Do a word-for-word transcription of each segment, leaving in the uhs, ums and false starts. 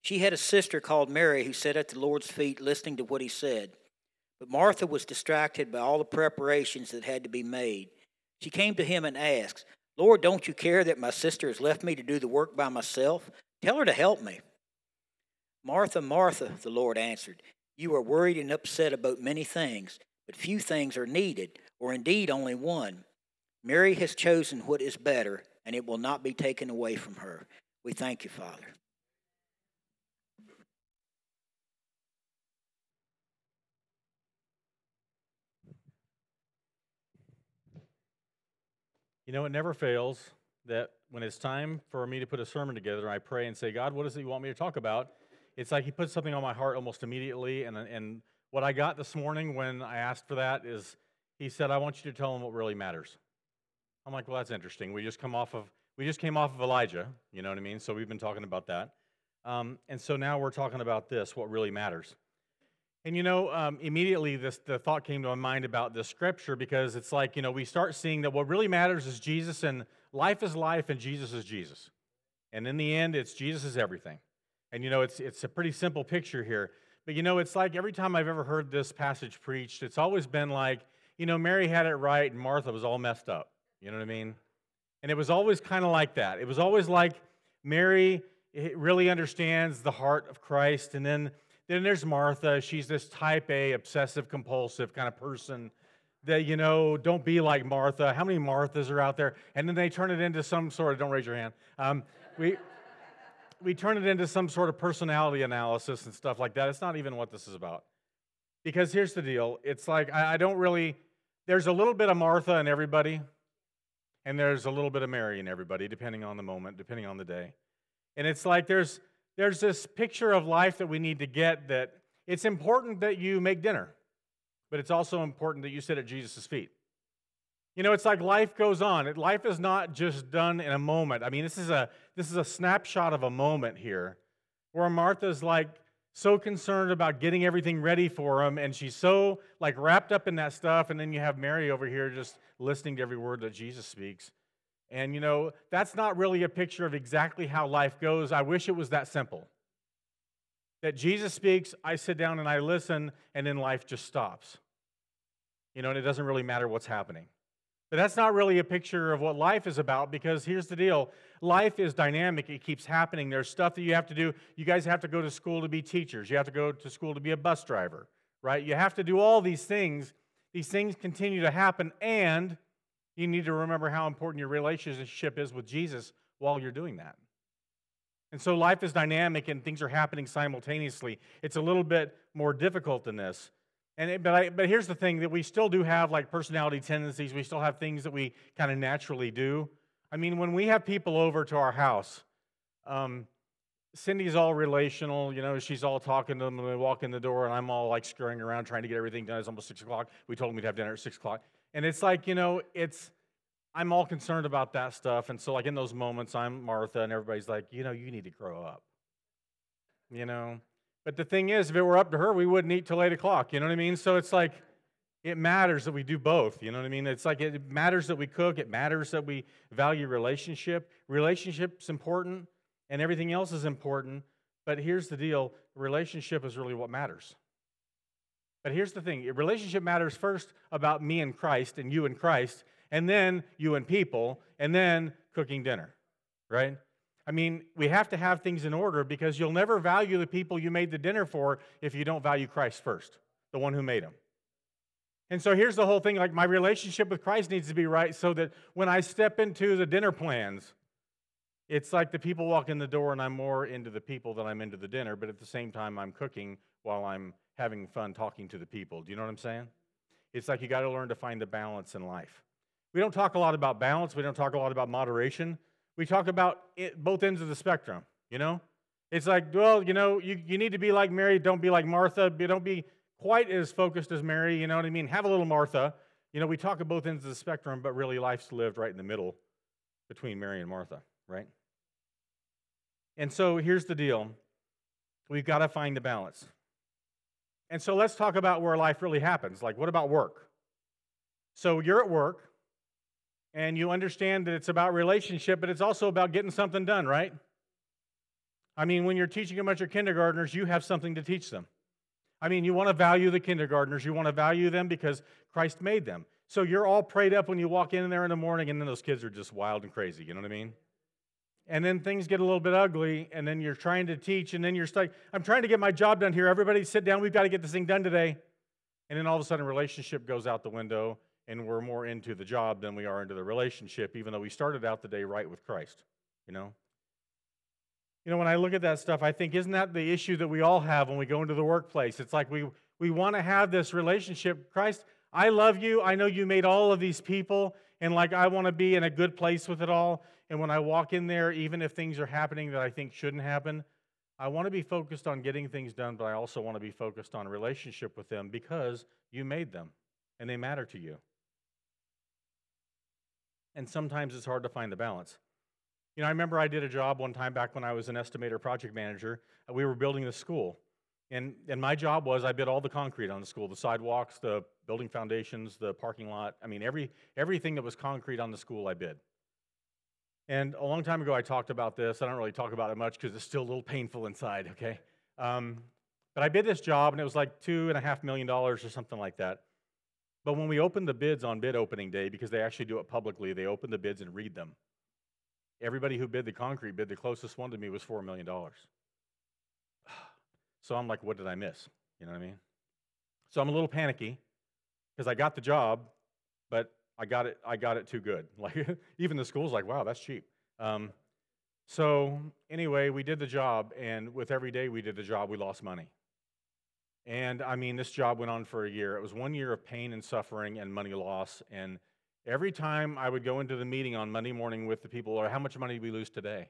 She had a sister called Mary who sat at the Lord's feet listening to what he said. But Martha was distracted by all the preparations that had to be made. She came to him and asked, Lord, don't you care that my sister has left me to do the work by myself? Tell her to help me. Martha, Martha, the Lord answered, you are worried and upset about many things, but few things are needed, or indeed only one. Mary has chosen what is better, and it will not be taken away from her. We thank you, Father. You know, it never fails that when it's time for me to put a sermon together, I pray and say, God, what is it you want me to talk about? It's like he puts something on my heart almost immediately. And, and what I got this morning when I asked for that is he said, I want you to tell them what really matters. I'm like, well, that's interesting. We just come off of, we just came off of Elijah, you know what I mean? So we've been talking about that. Um, and so now we're talking about this, what really matters. And you know, um, immediately this the thought came to my mind about this scripture because it's like, you know, we start seeing that what really matters is Jesus, and life is life and Jesus is Jesus. And in the end, it's Jesus is everything. And you know, it's it's a pretty simple picture here. But you know, it's like every time I've ever heard this passage preached, it's always been like, you know, Mary had it right and Martha was all messed up. You know what I mean? And it was always kind of like that. It was always like Mary really understands the heart of Christ, and then Then there's Martha. She's this type A, obsessive, compulsive kind of person that, you know, don't be like Martha. How many Marthas are out there? And then they turn it into some sort of, don't raise your hand. Um, we, we turn it into some sort of personality analysis and stuff like that. It's not even what this is about. Because here's the deal. It's like, I, I don't really, there's a little bit of Martha in everybody, and there's a little bit of Mary in everybody, depending on the moment, depending on the day. And it's like there's, There's this picture of life that we need to get, that it's important that you make dinner, but it's also important that you sit at Jesus' feet. You know, it's like life goes on. Life is not just done in a moment. I mean, this is a this is a snapshot of a moment here where Martha's like so concerned about getting everything ready for him, and she's so like wrapped up in that stuff, and then you have Mary over here just listening to every word that Jesus speaks. And, you know, that's not really a picture of exactly how life goes. I wish it was that simple. That Jesus speaks, I sit down and I listen, and then life just stops. You know, and it doesn't really matter what's happening. But that's not really a picture of what life is about, because here's the deal. Life is dynamic. It keeps happening. There's stuff that you have to do. You guys have to go to school to be teachers. You have to go to school to be a bus driver, right? You have to do all these things. These things continue to happen, and you need to remember how important your relationship is with Jesus while you're doing that. And so life is dynamic and things are happening simultaneously. It's a little bit more difficult than this. And it, but I, but here's the thing, that we still do have like personality tendencies. We still have things that we kind of naturally do. I mean, when we have people over to our house, um, Cindy's all relational. You know, she's all talking to them when we walk in the door, and I'm all like scurrying around trying to get everything done. It's almost six o'clock. We told them we'd have dinner at six o'clock. And it's like, you know, it's, I'm all concerned about that stuff. And so like in those moments, I'm Martha, and everybody's like, you know, you need to grow up. You know? But the thing is, if it were up to her, we wouldn't eat till eight o'clock. You know what I mean? So it's like, it matters that we do both. You know what I mean? It's like, it matters that we cook. It matters that we value relationship. Relationship's important, and everything else is important. But here's the deal. Relationship is really what matters. But here's the thing. Relationship matters first about me and Christ and you and Christ, and then you and people, and then cooking dinner, right? I mean, we have to have things in order, because you'll never value the people you made the dinner for if you don't value Christ first, the one who made them. And so here's the whole thing. Like, my relationship with Christ needs to be right so that when I step into the dinner plans, it's like the people walk in the door and I'm more into the people than I'm into the dinner, but at the same time I'm cooking while I'm having fun talking to the people. Do you know what I'm saying? It's like you got to learn to find the balance in life. We don't talk a lot about balance. We don't talk a lot about moderation. We talk about it, both ends of the spectrum, you know? It's like, well, you know, you, you need to be like Mary. Don't be like Martha. Don't be quite as focused as Mary, you know what I mean? Have a little Martha. You know, we talk at both ends of the spectrum, but really life's lived right in the middle between Mary and Martha, right? And so here's the deal. We've got to find the balance. And so let's talk about where life really happens. Like, what about work? So you're at work, and you understand that it's about relationship, but it's also about getting something done, right? I mean, when you're teaching a bunch of kindergartners, you have something to teach them. I mean, you want to value the kindergartners. You want to value them because Christ made them. So you're all prayed up when you walk in there in the morning, and then those kids are just wild and crazy. You know what I mean? And then things get a little bit ugly, and then you're trying to teach, and then you're stuck. I'm trying to get my job done here. Everybody sit down. We've got to get this thing done today. And then all of a sudden, relationship goes out the window, and we're more into the job than we are into the relationship, even though we started out the day right with Christ, you know? You know, when I look at that stuff, I think, isn't that the issue that we all have when we go into the workplace? It's like we, we want to have this relationship. Christ, I love you. I know you made all of these people, and like I want to be in a good place with it all. And when I walk in there, even if things are happening that I think shouldn't happen, I want to be focused on getting things done, but I also want to be focused on a relationship with them because you made them, and they matter to you. And sometimes it's hard to find the balance. You know, I remember I did a job one time back when I was an estimator project manager. We were building the school. And, and my job was I bid all the concrete on the school, the sidewalks, the building foundations, the parking lot. I mean, every everything that was concrete on the school I bid. And a long time ago I talked about this. I don't really talk about it much because it's still a little painful inside, okay? Um, but I bid this job, and it was like two and a half million dollars or something like that. But when we opened the bids on bid opening day, because they actually do it publicly, they open the bids and read them. Everybody who bid the concrete bid, the closest one to me was four million dollars. So I'm like, what did I miss? You know what I mean? So I'm a little panicky because I got the job, but I got it I got it too good. Like even the school's like, wow, that's cheap. Um, so anyway, we did the job, and with every day we did the job, we lost money. And I mean, this job went on for a year. It was one year of pain and suffering and money loss, and every time I would go into the meeting on Monday morning with the people, or how much money did we lose today?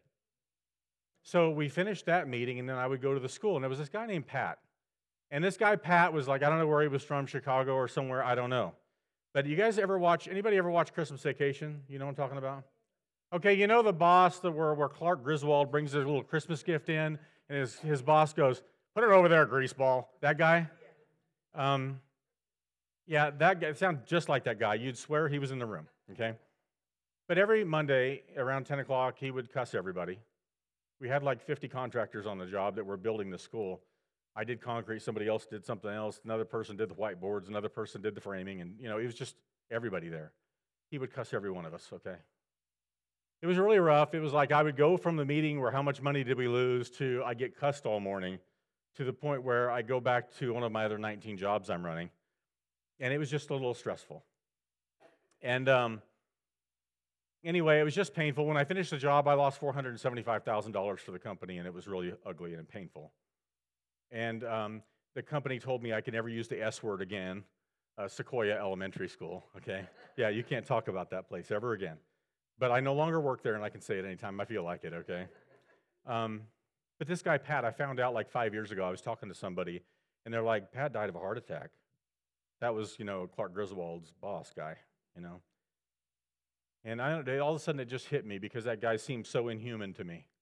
So we finished that meeting, and then I would go to the school, and there was this guy named Pat. And this guy, Pat, was like, I don't know where he was from, Chicago or somewhere, I don't know. But you guys ever watch, anybody ever watch Christmas Vacation? You know what I'm talking about? Okay, you know the boss that where, where Clark Griswold brings his little Christmas gift in, and his, his boss goes, put it over there, greaseball. That guy? Um, yeah, that guy, it sounded just like that guy. You'd swear he was in the room, okay? But every Monday around ten o'clock, he would cuss everybody. We had like fifty contractors on the job that were building the school. I did concrete, somebody else did something else, another person did the whiteboards, another person did the framing, and you know, it was just everybody there. He would cuss every one of us, okay? It was really rough. It was like I would go from the meeting where how much money did we lose to I get cussed all morning to the point where I go back to one of my other nineteen jobs I'm running. And it was just a little stressful. And um, anyway, it was just painful. When I finished the job, I lost four hundred seventy-five thousand dollars for the company, and it was really ugly and painful. And um, the company told me I could never use the S word again, uh, Sequoia Elementary School, okay? Yeah, you can't talk about that place ever again. But I no longer work there, and I can say it anytime I feel like it, okay? Um, but this guy, Pat, I found out like five years ago. I was talking to somebody, and they're like, Pat died of a heart attack. That was, you know, Clark Griswold's boss guy, you know? And I don't, all of a sudden it just hit me because that guy seemed so inhuman to me.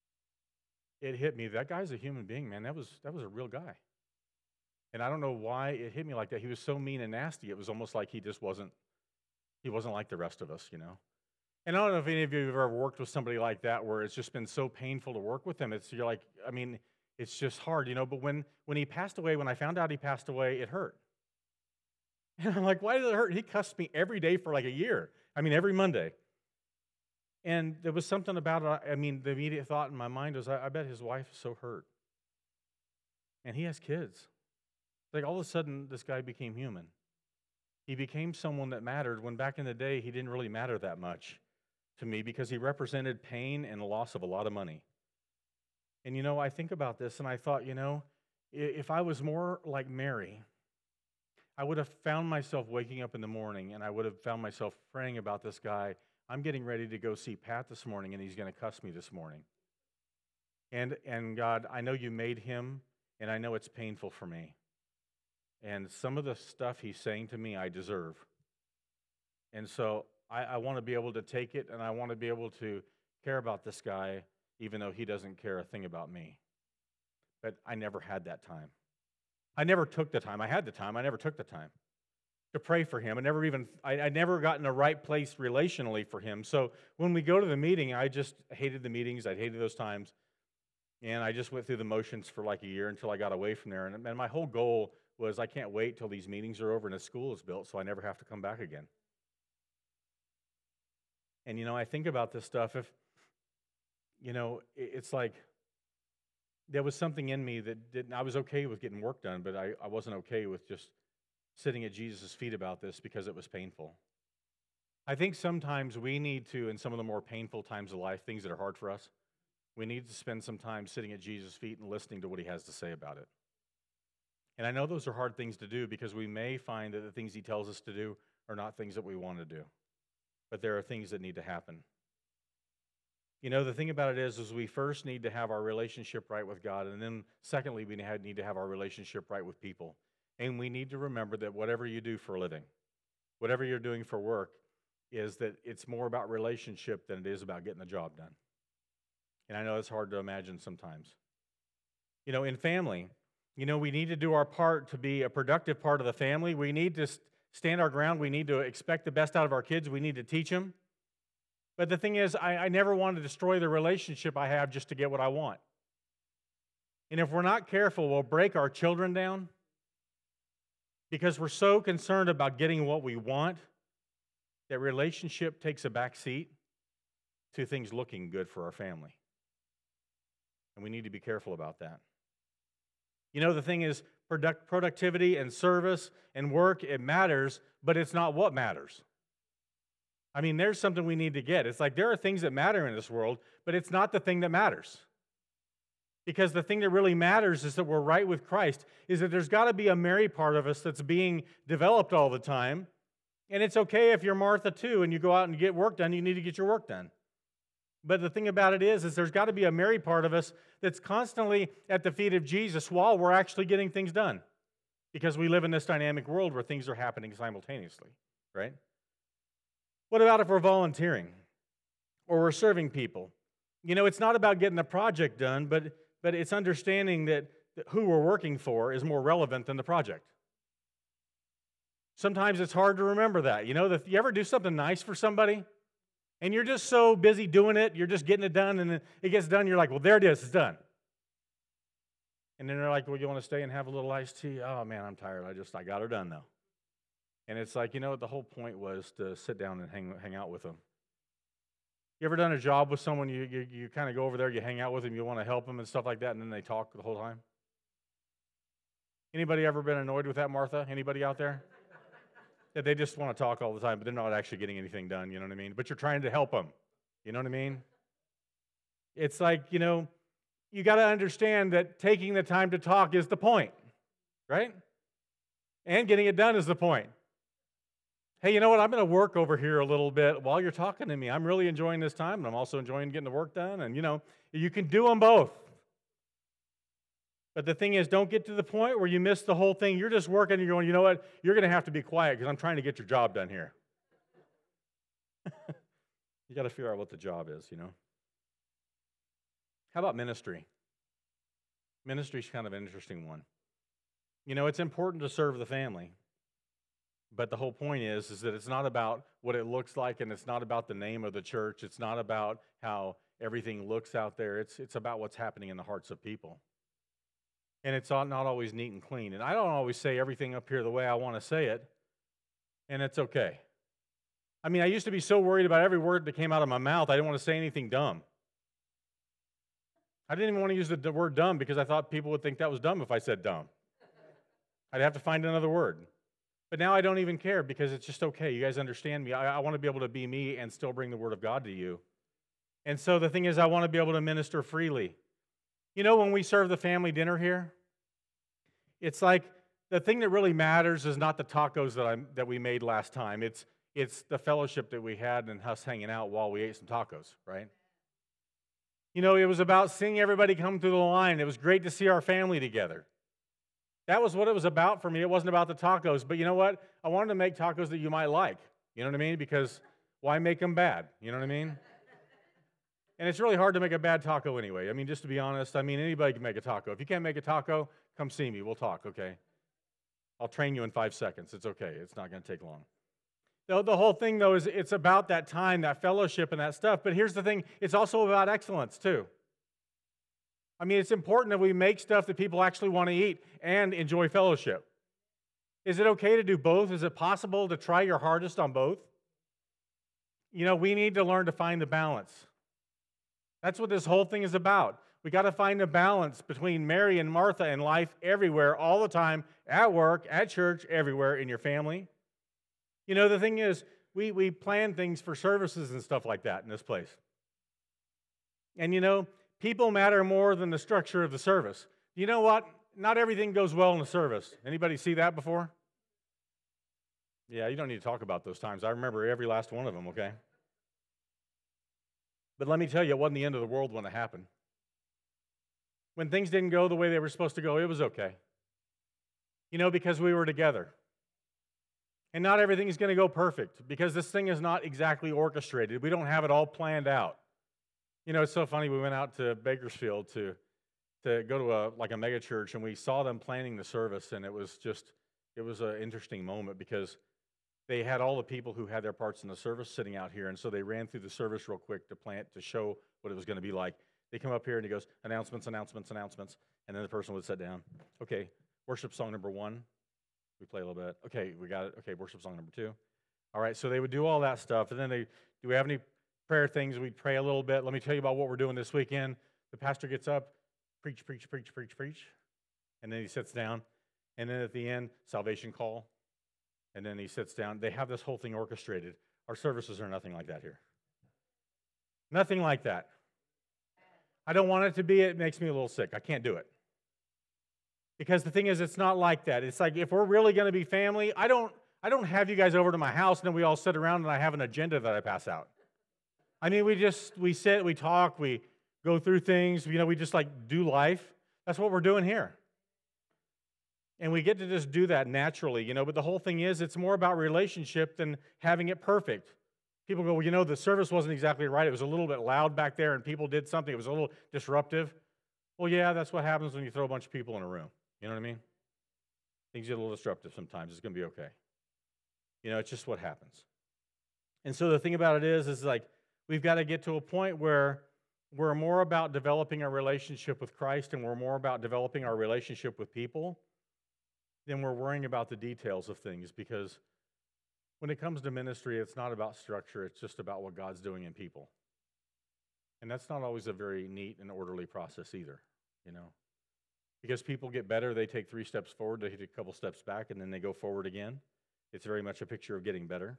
It hit me, that guy's a human being, man. That was that was a real guy. And I don't know why it hit me like that. He was so mean and nasty. It was almost like he just wasn't, he wasn't like the rest of us, you know? And I don't know if any of you have ever worked with somebody like that where it's just been so painful to work with them. It's, you're like, I mean, it's just hard, you know? But when, when he passed away, when I found out he passed away, it hurt. And I'm like, why did it hurt? He cussed me every day for like a year. I mean, every Monday. And there was something about it. I mean, the immediate thought in my mind was, I, I bet his wife is so hurt. And he has kids. Like all of a sudden, this guy became human. He became someone that mattered when back in the day, he didn't really matter that much to me because he represented pain and the loss of a lot of money. And you know, I think about this and I thought, you know, if I was more like Mary, I would have found myself waking up in the morning and I would have found myself praying about this guy. I'm getting ready to go see Pat this morning and he's going to cuss me this morning. And and God, I know you made him and I know it's painful for me. And some of the stuff he's saying to me, I deserve. And so I, I want to be able to take it and I want to be able to care about this guy even though he doesn't care a thing about me. But I never had that time. I never took the time. I had the time. I never took the time to pray for him. I never even, I, I never got in the right place relationally for him. So when we go to the meeting, I just hated the meetings. I hated those times. And I just went through the motions for like a year until I got away from there. And, and my whole goal was I can't wait till these meetings are over and a school is built so I never have to come back again. And, you know, I think about this stuff. If, you know, it, it's like there was something in me that didn't, I was okay with getting work done, but I, I wasn't okay with just sitting at Jesus' feet about this because it was painful. I think sometimes we need to, in some of the more painful times of life, things that are hard for us, we need to spend some time sitting at Jesus' feet and listening to what he has to say about it. And I know those are hard things to do because we may find that the things he tells us to do are not things that we want to do. But there are things that need to happen. You know, the thing about it is, is we first need to have our relationship right with God, and then secondly, we need to have our relationship right with people. And we need to remember that whatever you do for a living, whatever you're doing for work, is that it's more about relationship than it is about getting the job done. And I know it's hard to imagine sometimes. You know, in family, you know, we need to do our part to be a productive part of the family. We need to stand our ground. We need to expect the best out of our kids. We need to teach them. But the thing is, I, I never want to destroy the relationship I have just to get what I want. And if we're not careful, we'll break our children down because we're so concerned about getting what we want that relationship takes a back seat to things looking good for our family. And we need to be careful about that. You know, the thing is, product, productivity and service and work, it matters, but it's not what matters. I mean, there's something we need to get. It's like there are things that matter in this world, but it's not the thing that matters. Because the thing that really matters is that we're right with Christ, is that there's got to be a Mary part of us that's being developed all the time. And it's okay if you're Martha too and you go out and get work done, you need to get your work done. But the thing about it is, is there's got to be a Mary part of us that's constantly at the feet of Jesus while we're actually getting things done. Because we live in this dynamic world where things are happening simultaneously, right? What about if we're volunteering or we're serving people? You know, it's not about getting the project done, but, but it's understanding that who we're working for is more relevant than the project. Sometimes it's hard to remember that. You know, if you ever do something nice for somebody, and you're just so busy doing it, you're just getting it done, and it gets done, you're like, well, there it is, it's done. And then they're like, well, you want to stay and have a little iced tea? Oh, man, I'm tired. I just, I got her done, though. And it's like, you know, the whole point was to sit down and hang, hang out with them. You ever done a job with someone, you, you, you kind of go over there, you hang out with them, you want to help them and stuff like that, and then they talk the whole time? Anybody ever been annoyed with that, Martha? Anybody out there? That they just want to talk all the time, but they're not actually getting anything done, you know what I mean? But you're trying to help them, you know what I mean? It's like, you know, you got to understand that taking the time to talk is the point, right? And getting it done is the point. Hey, you know what? I'm going to work over here a little bit while you're talking to me. I'm really enjoying this time, and I'm also enjoying getting the work done. And, you know, you can do them both. But the thing is, don't get to the point where you miss the whole thing. You're just working, and you're going, you know what? You're going to have to be quiet because I'm trying to get your job done here. You got to figure out what the job is, you know. How about ministry? Ministry is kind of an interesting one. You know, it's important to serve the family. But the whole point is, is that it's not about what it looks like, and it's not about the name of the church. It's not about how everything looks out there. It's, it's about what's happening in the hearts of people. And it's not always neat and clean. And I don't always say everything up here the way I want to say it, and it's okay. I mean, I used to be so worried about every word that came out of my mouth, I didn't want to say anything dumb. I didn't even want to use the word dumb because I thought people would think that was dumb if I said dumb. I'd have to find another word. But now I don't even care because it's just okay. You guys understand me. I, I want to be able to be me and still bring the Word of God to you. And so the thing is, I want to be able to minister freely. You know, when we serve the family dinner here, it's like the thing that really matters is not the tacos that I that we made last time. It's it's the fellowship that we had and us hanging out while we ate some tacos, right? You know, it was about seeing everybody come through the line. It was great to see our family together. That was what it was about for me. It wasn't about the tacos. But you know what? I wanted to make tacos that you might like. You know what I mean? Because why make them bad? You know what I mean? And it's really hard to make a bad taco anyway. I mean, just to be honest, I mean, anybody can make a taco. If you can't make a taco, come see me. We'll talk, okay? I'll train you in five seconds. It's okay. It's not going to take long. The, the whole thing, though, is it's about that time, that fellowship, and that stuff. But here's the thing. It's also about excellence, too. I mean, it's important that we make stuff that people actually want to eat and enjoy fellowship. Is it okay to do both? Is it possible to try your hardest on both? You know, we need to learn to find the balance. That's what this whole thing is about. We got to find a balance between Mary and Martha in life everywhere, all the time, at work, at church, everywhere, in your family. You know, the thing is, we, we plan things for services and stuff like that in this place. And you know, people matter more than the structure of the service. You know what? Not everything goes well in the service. Anybody see that before? Yeah, you don't need to talk about those times. I remember every last one of them, okay? But let me tell you, it wasn't the end of the world when it happened. When things didn't go the way they were supposed to go, it was okay. You know, because we were together. And not everything is going to go perfect, because this thing is not exactly orchestrated. We don't have it all planned out. You know, it's so funny. We went out to Bakersfield to to go to a like a mega church, and we saw them planning the service, and it was just it was an interesting moment because they had all the people who had their parts in the service sitting out here, and so they ran through the service real quick to plant to show what it was going to be like. They come up here and he goes, announcements, announcements, announcements, and then the person would sit down. Okay, worship song number one. We play a little bit. Okay, we got it. Okay, worship song number two. All right, so they would do all that stuff, and then they, do we have any prayer things? We'd pray a little bit. Let me tell you about what we're doing this weekend. The pastor gets up, preach, preach, preach, preach, preach, and then he sits down, and then at the end, salvation call, and then he sits down. They have this whole thing orchestrated. Our services are nothing like that here. Nothing like that. I don't want it to be. It makes me a little sick. I can't do it. Because the thing is, it's not like that. It's like, if we're really going to be family, I don't I don't have you guys over to my house and then we all sit around and I have an agenda that I pass out. I mean, we just, we sit, we talk, we go through things, you know, we just like do life. That's what we're doing here. And we get to just do that naturally, you know, but the whole thing is, it's more about relationship than having it perfect. People go, well, you know, the service wasn't exactly right. It was a little bit loud back there and people did something. It was a little disruptive. Well, yeah, that's what happens when you throw a bunch of people in a room. You know what I mean? Things get a little disruptive sometimes. It's going to be okay. You know, it's just what happens. And so the thing about it is, is like, we've got to get to a point where we're more about developing our relationship with Christ and we're more about developing our relationship with people than we're worrying about the details of things, because when it comes to ministry, it's not about structure. It's just about what God's doing in people. And that's not always a very neat and orderly process either, you know. Because people get better, they take three steps forward, they take a couple steps back, and then they go forward again. It's very much a picture of getting better.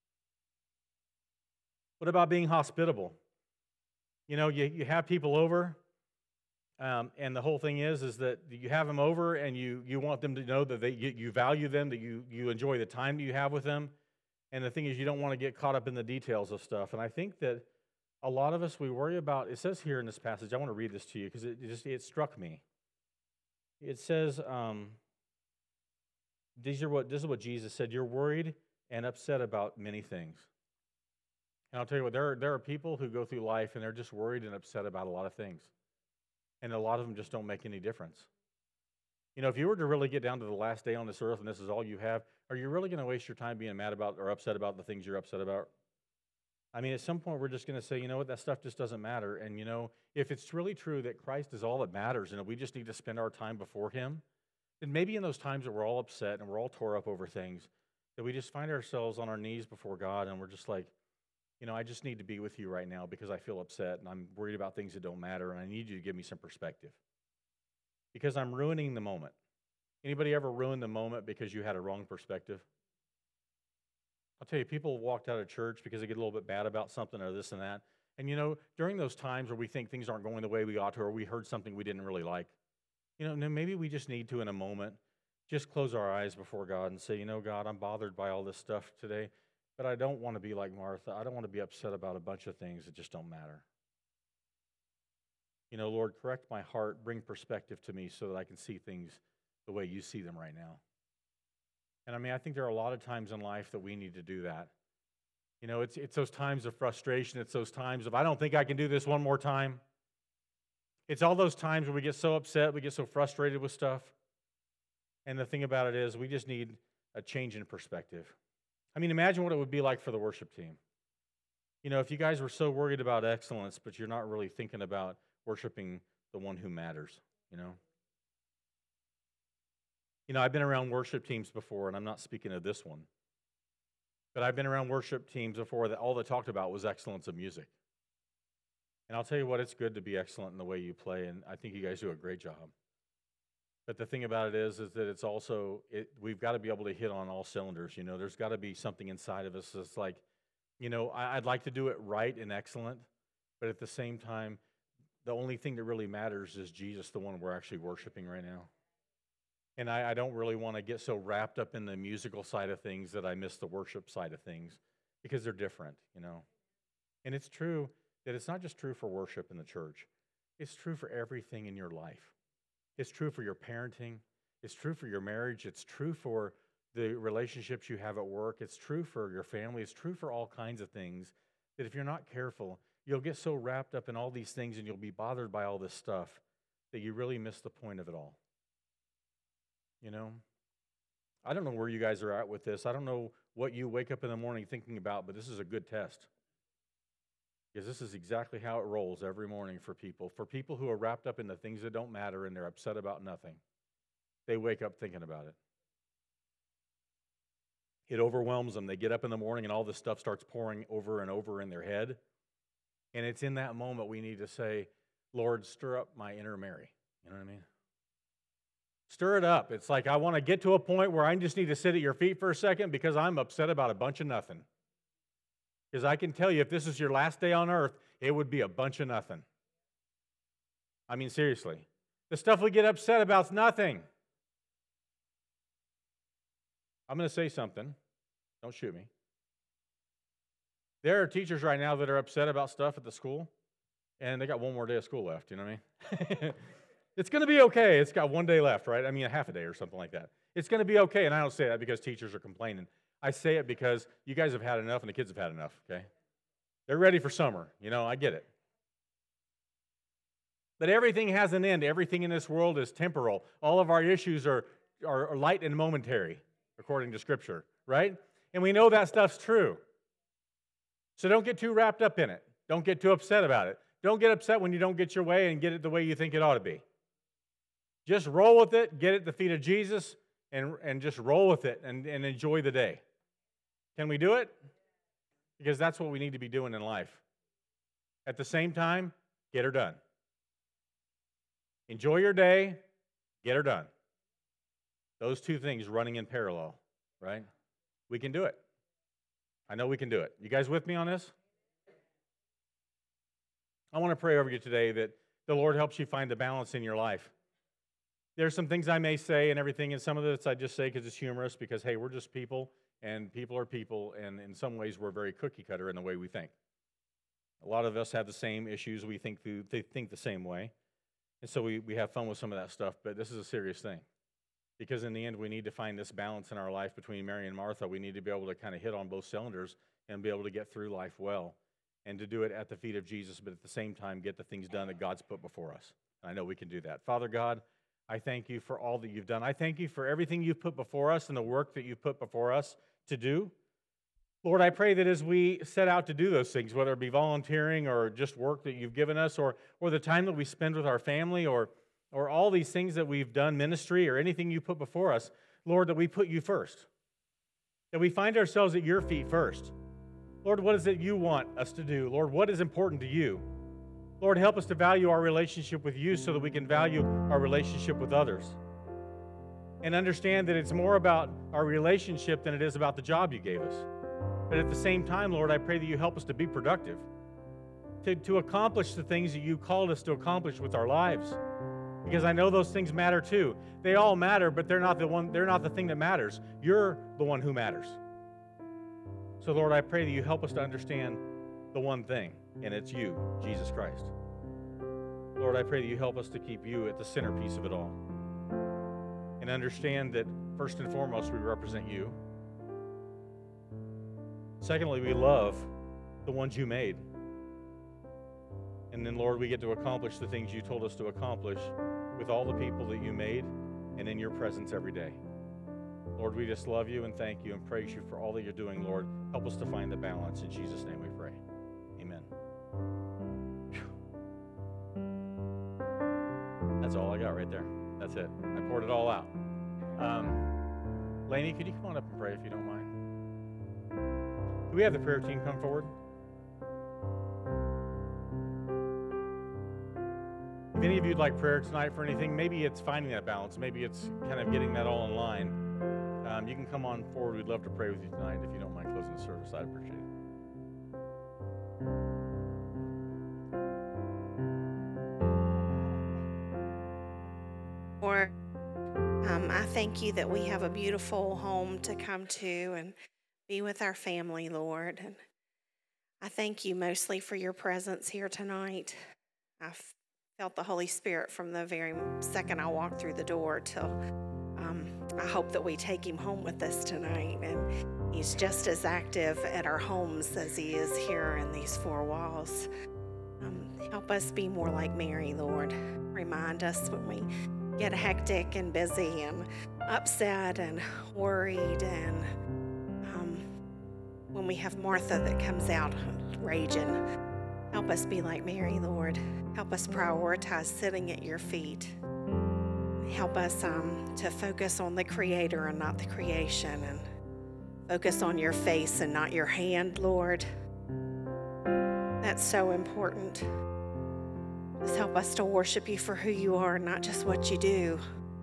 What about being hospitable? You know, you, you have people over, um, and the whole thing is, is that you have them over and you, you want them to know that they, you, you value them, that you, you enjoy the time that you have with them. And the thing is, you don't want to get caught up in the details of stuff. And I think that a lot of us, we worry about, it says here in this passage, I want to read this to you because it, it just it struck me. It says, um, these are what this is what Jesus said. You're worried and upset about many things. And I'll tell you what, there are, there are people who go through life and they're just worried and upset about a lot of things. And a lot of them just don't make any difference. You know, if you were to really get down to the last day on this earth and this is all you have, are you really going to waste your time being mad about or upset about the things you're upset about? I mean, at some point, we're just going to say, you know what, that stuff just doesn't matter. And, you know, if it's really true that Christ is all that matters and we just need to spend our time before Him, then maybe in those times that we're all upset and we're all tore up over things, that we just find ourselves on our knees before God and we're just like, you know, I just need to be with you right now because I feel upset and I'm worried about things that don't matter and I need you to give me some perspective. Because I'm ruining the moment. Anybody ever ruin the moment because you had a wrong perspective? I'll tell you, people walked out of church because they get a little bit bad about something or this and that. And, you know, during those times where we think things aren't going the way we ought to or we heard something we didn't really like, you know, maybe we just need to, in a moment, just close our eyes before God and say, you know, God, I'm bothered by all this stuff today, but I don't want to be like Martha. I don't want to be upset about a bunch of things that just don't matter. You know, Lord, correct my heart, bring perspective to me so that I can see things the way you see them right now. And I mean, I think there are a lot of times in life that we need to do that. You know, it's it's those times of frustration. It's those times of, I don't think I can do this one more time. It's all those times where we get so upset, we get so frustrated with stuff. And the thing about it is, we just need a change in perspective. I mean, imagine what it would be like for the worship team. You know, if you guys were so worried about excellence, but you're not really thinking about worshiping the one who matters, you know? You know, I've been around worship teams before, and I'm not speaking of this one, but I've been around worship teams before that all they talked about was excellence of music. And I'll tell you what, it's good to be excellent in the way you play, and I think you guys do a great job. But the thing about it is, is that it's also, it, we've got to be able to hit on all cylinders, you know? There's got to be something inside of us that's like, you know, I, I'd like to do it right and excellent, but at the same time, the only thing that really matters is Jesus, the one we're actually worshiping right now. And I, I don't really want to get so wrapped up in the musical side of things that I miss the worship side of things, because they're different, you know? And it's true that it's not just true for worship in the church. It's true for everything in your life. It's true for your parenting. It's true for your marriage. It's true for the relationships you have at work. It's true for your family. It's true for all kinds of things that if you're not careful, you'll get so wrapped up in all these things and you'll be bothered by all this stuff that you really miss the point of it all. You know? I don't know where you guys are at with this. I don't know what you wake up in the morning thinking about, but this is a good test. Because this is exactly how it rolls every morning for people. For people who are wrapped up in the things that don't matter and they're upset about nothing, they wake up thinking about it. It overwhelms them. They get up in the morning and all this stuff starts pouring over and over in their head. And it's in that moment we need to say, Lord, stir up my inner Mary. You know what I mean? Stir it up. It's like I want to get to a point where I just need to sit at your feet for a second because I'm upset about a bunch of nothing. Because I can tell you, if this is your last day on earth, it would be a bunch of nothing. I mean, seriously. The stuff we get upset about is nothing. I'm going to say something. Don't shoot me. There are teachers right now that are upset about stuff at the school, and they got one more day of school left, you know what I mean? It's going to be okay. It's got one day left, right? I mean, a half a day or something like that. It's going to be okay, and I don't say that because teachers are complaining. I say it because you guys have had enough and the kids have had enough, okay? They're ready for summer. You know, I get it. But everything has an end. Everything in this world is temporal. All of our issues are, are, are light and momentary, according to Scripture, right? And we know that stuff's true. So don't get too wrapped up in it. Don't get too upset about it. Don't get upset when you don't get your way and get it the way you think it ought to be. Just roll with it, get at the feet of Jesus, and, and just roll with it and, and enjoy the day. Can we do it? Because that's what we need to be doing in life. At the same time, get her done. Enjoy your day, get her done. Those two things running in parallel, right? We can do it. I know we can do it. You guys with me on this? I want to pray over you today that the Lord helps you find the balance in your life. There's some things I may say and everything, and some of this I just say because it's humorous, because, hey, we're just people, and people are people, and in some ways we're very cookie-cutter in the way we think. A lot of us have the same issues. We think through, they think the same way, and so we, we have fun with some of that stuff, but this is a serious thing. Because in the end, we need to find this balance in our life between Mary and Martha. We need to be able to kind of hit on both cylinders and be able to get through life well, and to do it at the feet of Jesus, but at the same time get the things done that God's put before us. And I know we can do that. Father God, I thank you for all that you've done. I thank you for everything you've put before us and the work that you've put before us to do. Lord, I pray that as we set out to do those things, whether it be volunteering or just work that you've given us, or, or the time that we spend with our family, or, or all these things that we've done, ministry, or anything you put before us, Lord, that we put you first. That we find ourselves at your feet first. Lord, what is it you want us to do? Lord, what is important to you? Lord, help us to value our relationship with you so that we can value our relationship with others. And understand that it's more about our relationship than it is about the job you gave us. But at the same time, Lord, I pray that you help us to be productive, to, to accomplish the things that you called us to accomplish with our lives. Because I know those things matter too. They all matter, but they're not the one, they're not the thing that matters. You're the one who matters. So, Lord, I pray that you help us to understand the one thing, and it's you, Jesus Christ. Lord, I pray that you help us to keep you at the centerpiece of it all. And understand that, first and foremost, we represent you. Secondly, we love the ones you made. And then, Lord, we get to accomplish the things you told us to accomplish with all the people that you made and in your presence every day. Lord, we just love you and thank you and praise you for all that you're doing, Lord. Help us to find the balance. In Jesus' name we pray. Amen. Whew. That's all I got right there. That's it. I poured it all out. Um, Lainey, could you come on up and pray if you don't mind? Do we have the prayer team come forward? If any of you would like prayer tonight for anything, maybe it's finding that balance. Maybe it's kind of getting that all in line. Um, you can come on forward. We'd love to pray with you tonight. If you don't mind closing the service, I'd appreciate it. Lord, um, I thank you that we have a beautiful home to come to and be with our family, Lord. And I thank you mostly for your presence here tonight. I felt the Holy Spirit from the very second I walked through the door till um, I hope that we take him home with us tonight. And he's just as active at our homes as he is here in these four walls. Um, help us be more like Mary, Lord. Remind us when we get hectic and busy and upset and worried, and um, when we have Martha that comes out raging. Help us be like Mary, Lord. Help us prioritize sitting at your feet. Help us um, to focus on the Creator and not the creation, and focus on your face and not your hand, Lord. That's so important. Just help us to worship you for who you are, not just what you do.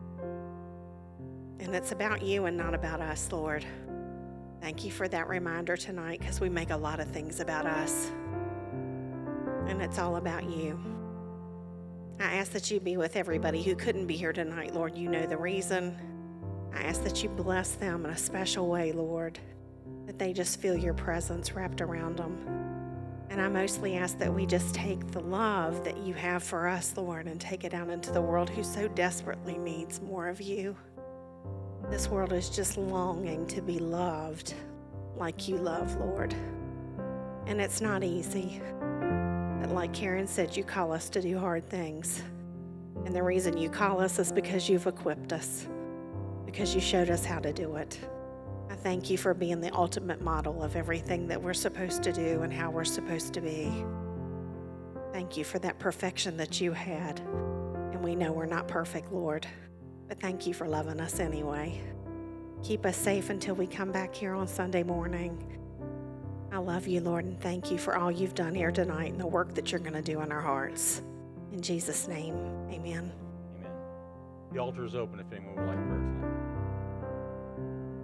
And it's about you and not about us, Lord. Thank you for that reminder tonight, because we make a lot of things about us. And it's all about you. I ask that you be with everybody who couldn't be here tonight, Lord. You know the reason. I ask that you bless them in a special way, Lord, that they just feel your presence wrapped around them. And I mostly ask that we just take the love that you have for us, Lord, and take it out into the world who so desperately needs more of you. This world is just longing to be loved like you love, Lord. And it's not easy. But like Karen said, you call us to do hard things. And the reason you call us is because you've equipped us, because you showed us how to do it. I thank you for being the ultimate model of everything that we're supposed to do and how we're supposed to be. Thank you for that perfection that you had. And we know we're not perfect, Lord, but thank you for loving us anyway. Keep us safe until we come back here on Sunday morning. I love you, Lord, and thank you for all you've done here tonight and the work that you're going to do in our hearts. In Jesus' name, amen. Amen. The altar is open if anyone would like prayer tonight.